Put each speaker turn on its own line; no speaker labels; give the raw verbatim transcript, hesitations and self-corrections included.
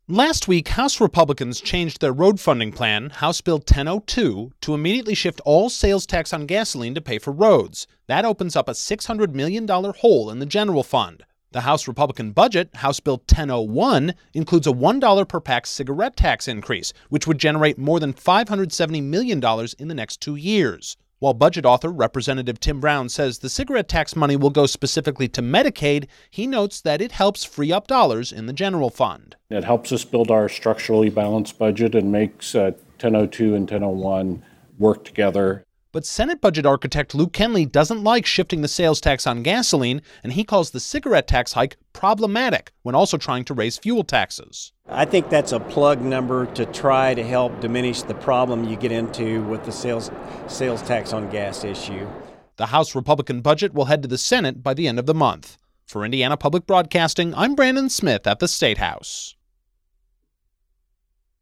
Last week, House Republicans changed their road funding plan, House Bill ten oh two, to immediately shift all sales tax on gasoline to pay for roads. That opens up a six hundred million dollars hole in the general fund. The House Republican budget, House Bill ten oh one, includes a one dollar per pack cigarette tax increase, which would generate more than five hundred seventy million dollars in the next two years. While budget author Representative Tim Brown says the cigarette tax money will go specifically to Medicaid, he notes that it helps free up dollars in the general fund.
It helps us build our structurally balanced budget and makes uh, ten oh two and ten oh one work together.
But Senate budget architect Luke Kenley doesn't like shifting the sales tax on gasoline, and he calls the cigarette tax hike problematic when also trying to raise fuel taxes.
I think that's a plug number to try to help diminish the problem you get into with the sales sales tax on gas issue.
The House Republican budget will head to the Senate by the end of the month. For Indiana Public Broadcasting, I'm Brandon Smith at the State House.